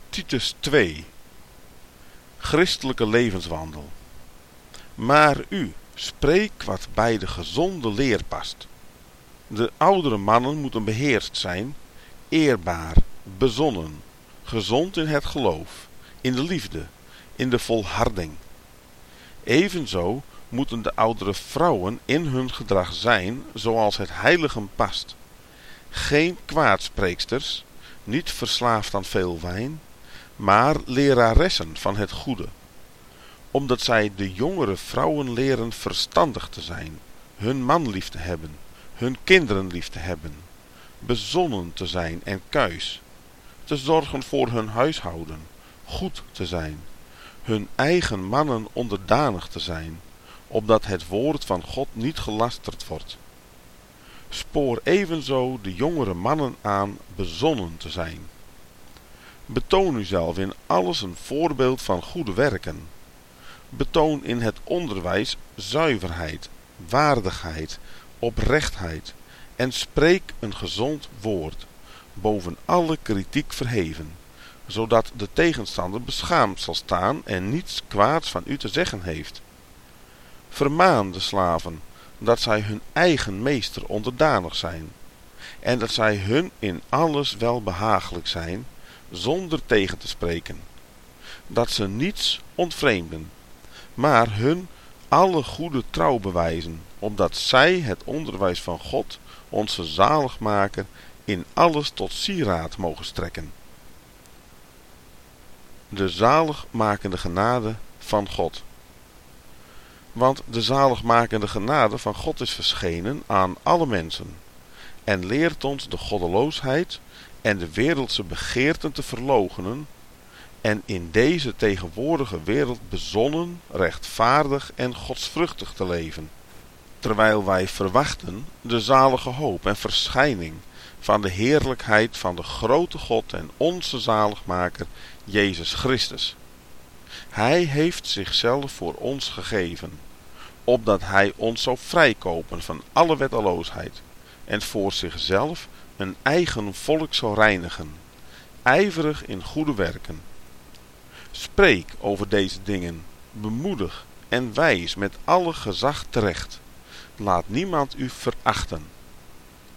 Titus 2. Christelijke levenswandel. Maar u, spreek wat bij de gezonde leer past. De oudere mannen moeten beheerst zijn, eerbaar, bezonnen, gezond in het geloof, in de liefde, in de volharding. Evenzo moeten de oudere vrouwen in hun gedrag zijn zoals het heiligen past. Geen kwaadspreeksters, niet verslaafd aan veel wijn, maar leraressen van het goede. Omdat zij de jongere vrouwen leren verstandig te zijn, hun man lief te hebben, hun kinderen lief te hebben, bezonnen te zijn en kuis, te zorgen voor hun huishouden, goed te zijn, hun eigen mannen onderdanig te zijn, opdat het woord van God niet gelasterd wordt. Spoor evenzo de jongere mannen aan bezonnen te zijn. Betoon uzelf in alles een voorbeeld van goede werken. Betoon in het onderwijs zuiverheid, waardigheid, oprechtheid en spreek een gezond woord, boven alle kritiek verheven, zodat de tegenstander beschaamd zal staan en niets kwaads van u te zeggen heeft. Vermaan de slaven dat zij hun eigen meester onderdanig zijn, en dat zij hun in alles wel behagelijk zijn, zonder tegen te spreken. Dat ze niets ontvreemden, maar hun alle goede trouw bewijzen, opdat zij het onderwijs van God, onze zaligmaker, in alles tot sieraad mogen strekken. De zaligmakende genade van God. Want de zaligmakende genade van God is verschenen aan alle mensen, en leert ons de goddeloosheid en de wereldse begeerten te verloochenen, en in deze tegenwoordige wereld bezonnen, rechtvaardig en godsvruchtig te leven, terwijl wij verwachten de zalige hoop en verschijning van de heerlijkheid van de grote God en onze zaligmaker Jezus Christus. Hij heeft zichzelf voor ons gegeven, opdat hij ons zou vrijkopen van alle wetteloosheid en voor zichzelf een eigen volk zou reinigen, ijverig in goede werken. Spreek over deze dingen, bemoedig en wijs met alle gezag terecht. Laat niemand u verachten.